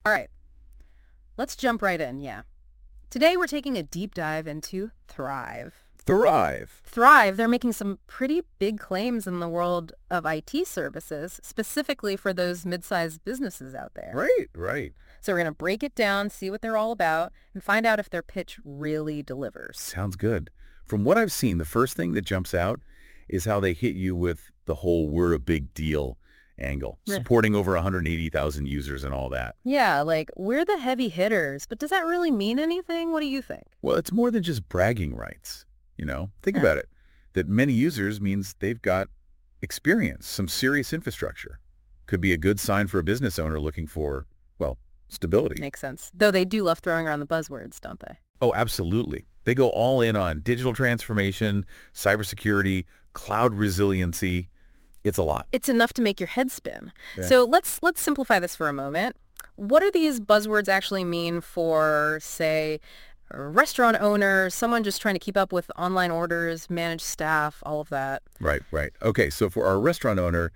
All right, let's jump right in, yeah. Today we're taking a deep dive into Thrive. Thrive. Thrive, they're making some pretty big claims in the world of IT services, specifically for those mid-sized businesses out there. Right. So we're going to break it down, see what they're all about, and find out if their pitch really delivers. Sounds good. From what I've seen, the first thing that jumps out is how they hit you with the whole "we're a big deal" angle, Yeah. supporting over 180,000 users and all that. Yeah, like, we're the heavy hitters, but does that really mean anything? What do you think? Well, it's more than just bragging rights, Think Huh. about it. That many users means they've got experience, some serious infrastructure. Could be a good sign for a business owner looking for, well, stability. Makes sense. Though they do love throwing around the buzzwords, don't they? Oh, absolutely. They go all in on digital transformation, cybersecurity, cloud resiliency. It's a lot. It's enough to make your head spin. Yeah. So let's simplify this for a moment. What do these buzzwords actually mean for, say, a restaurant owners, someone just trying to keep up with online orders, manage staff, all of that? Right. Okay, so for our restaurant owner,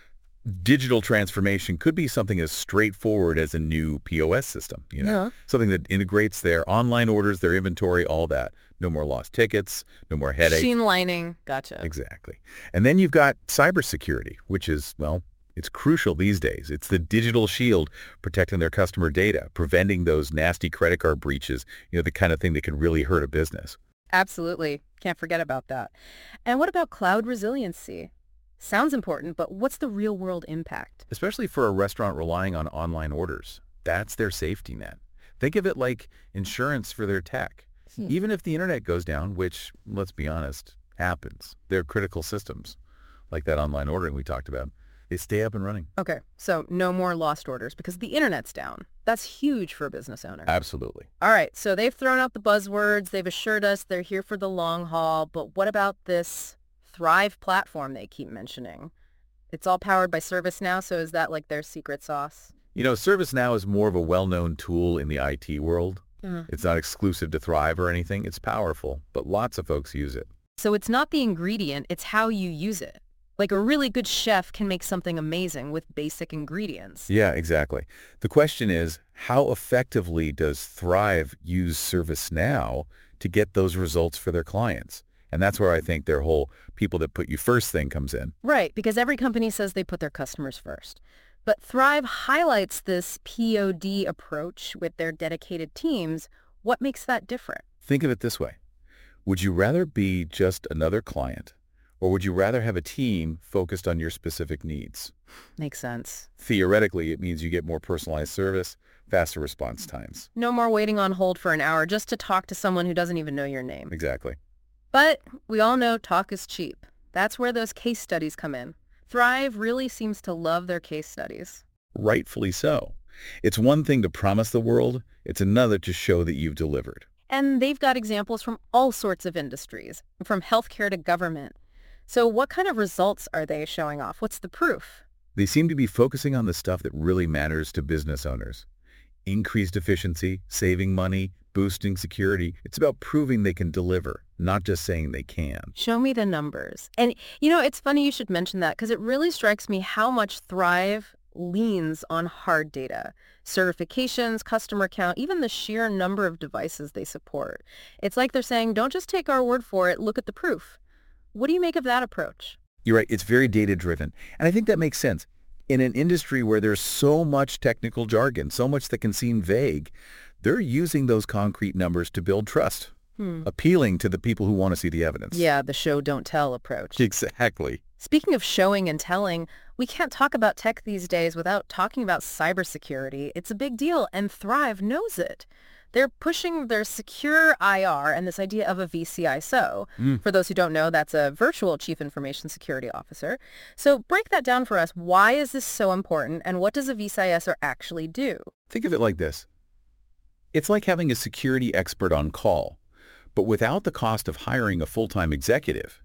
digital transformation could be something as straightforward as a new POS system, Yeah. something that integrates their online orders, their inventory, all that. No more lost tickets, no more headaches. Streamlining. Gotcha. Exactly. And then you've got cybersecurity, which is, well, it's crucial these days. It's the digital shield protecting their customer data, preventing those nasty credit card breaches, the kind of thing that can really hurt a business. Absolutely. Can't forget about that. And what about cloud resiliency? Sounds important, but what's the real world impact? Especially for a restaurant relying on online orders. That's their safety net. Think of it like insurance for their tech. Even if the internet goes down, which, let's be honest, happens, they're critical systems, like that online ordering we talked about. They stay up and running. Okay, so no more lost orders because the internet's down. That's huge for a business owner. Absolutely. All right, so they've thrown out the buzzwords. They've assured us they're here for the long haul. But what about this Thrive platform they keep mentioning? It's all powered by ServiceNow, so is that like their secret sauce? ServiceNow is more of a well-known tool in the IT world. Mhm. It's not exclusive to Thrive or anything. It's powerful, but lots of folks use it. So it's not the ingredient, it's how you use it. Like a really good chef can make something amazing with basic ingredients. Yeah, exactly. The question is, how effectively does Thrive use ServiceNow to get those results for their clients? And that's where I think their whole people that put you first thing comes in. Right, because every company says they put their customers first. But Thrive highlights this POD approach with their dedicated teams. What makes that different? Think of it this way. Would you rather be just another client, or would you rather have a team focused on your specific needs? Makes sense. Theoretically, it means you get more personalized service, faster response times. No more waiting on hold for an hour just to talk to someone who doesn't even know your name. Exactly. But we all know talk is cheap. That's where those case studies come in. Thrive really seems to love their case studies. Rightfully so. It's one thing to promise the world. It's another to show that you've delivered. And they've got examples from all sorts of industries, from healthcare to government. So what kind of results are they showing off? What's the proof? They seem to be focusing on the stuff that really matters to business owners. Increased efficiency, saving money, boosting security. It's about proving they can deliver, not just saying they can. Show me the numbers. And, it's funny you should mention that because it really strikes me how much Thrive leans on hard data, certifications, customer count, even the sheer number of devices they support. It's like they're saying, don't just take our word for it, look at the proof. What do you make of that approach? You're right. It's very data-driven. And I think that makes sense. In an industry where there's so much technical jargon, so much that can seem vague, they're using those concrete numbers to build trust, appealing to the people who want to see the evidence. Yeah, the show don't tell approach. Exactly. Speaking of showing and telling, we can't talk about tech these days without talking about cybersecurity. It's a big deal, and Thrive knows it. They're pushing their secure IR and this idea of a VCISO. For those who don't know, that's a virtual Chief Information Security Officer. So break that down for us. Why is this so important, and what does a VCISO actually do? Think of it like this. It's like having a security expert on call, but without the cost of hiring a full-time executive,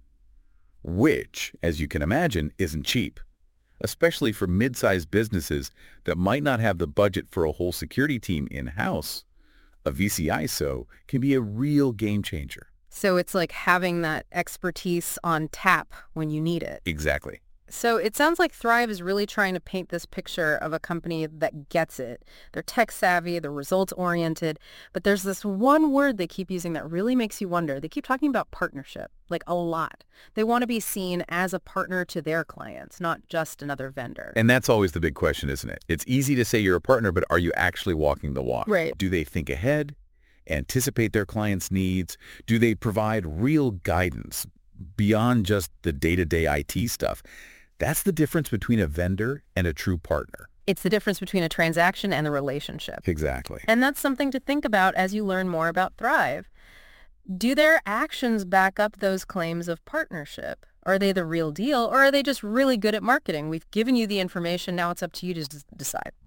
which, as you can imagine, isn't cheap, especially for mid-sized businesses that might not have the budget for a whole security team in-house. A VCISO can be a real game changer. So it's like having that expertise on tap when you need it. Exactly. So it sounds like Thrive is really trying to paint this picture of a company that gets it. They're tech savvy, they're results oriented, but there's this one word they keep using that really makes you wonder. They keep talking about partnership, like a lot. They want to be seen as a partner to their clients, not just another vendor. And that's always the big question, isn't it? It's easy to say you're a partner, but are you actually walking the walk? Right. Do they think ahead, anticipate their clients' needs? Do they provide real guidance beyond just the day-to-day IT stuff? That's the difference between a vendor and a true partner. It's the difference between a transaction and the relationship. Exactly. And that's something to think about as you learn more about Thrive. Do their actions back up those claims of partnership? Are they the real deal, or are they just really good at marketing? We've given you the information. Now it's up to you to decide.